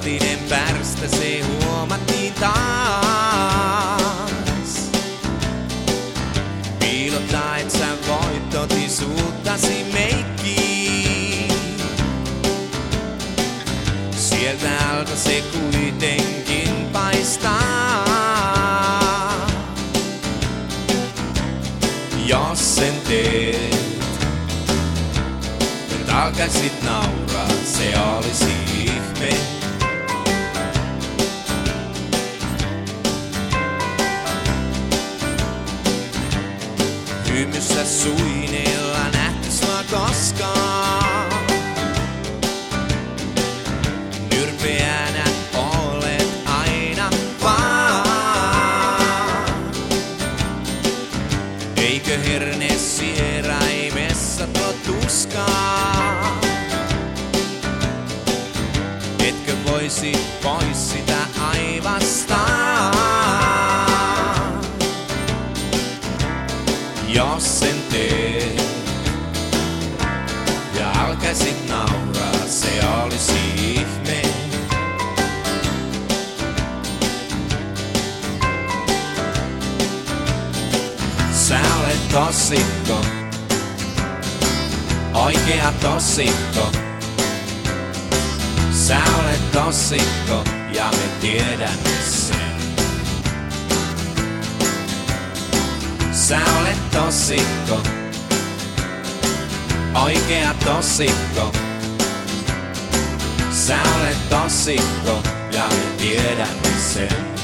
totinen pärstä, se huomattiin taas. Piilottaa, et sä voit totisuuttasi meikkiin. Sieltä alta se kuitenkin paistaa. Jos sen teet, et alkaisit nauraa, se olisi ihme. Hymyssä suineella nähty sua koskaan. Nyrpeänä olet aina vaan. Eikö herne sieraimessa tuo tuskaa? Etkö voisi pois sitä aivastaa? Jos sen teet ja alkaisit nauraa, se olisi ihme. Sä olet tossikko, oikea tossikko. Sä olet tossikko ja me tiedämme sen. Sä olet tossikko, oikea tossikko. Sä olet tossikko ja me tiedämme sen.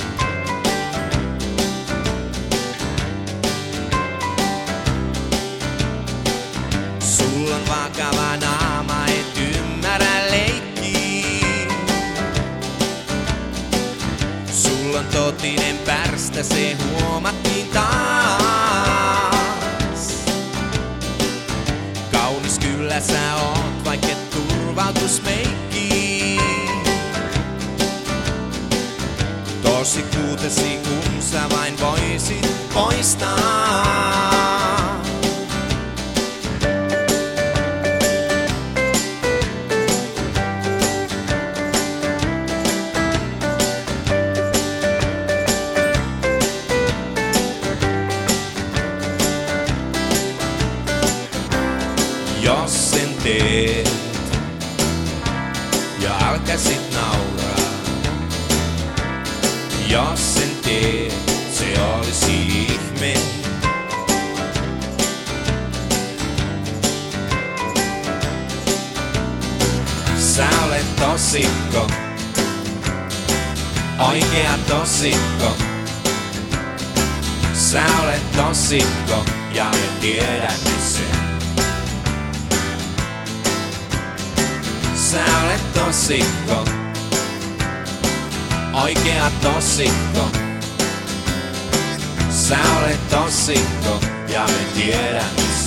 Sulla on vakava naama, et ymmärrä leikkiä. Sulla on totinen pärstä, se huomattiin taas. Kaunis kyllä sä oot, vaikka et turvautus meikkiin. Tosikkuutesi kun sä vain voisit poistaa. Jos sen teet ja alkaisit nauraa. Jos sen teet, se olisi ihme. Sä olet tossikko, oikea tossikko. Sä olet tossikko ja me tiedämme sen. Sä olet tossikko, oikea tossikko. Sä olet tossikko ja me tiedämme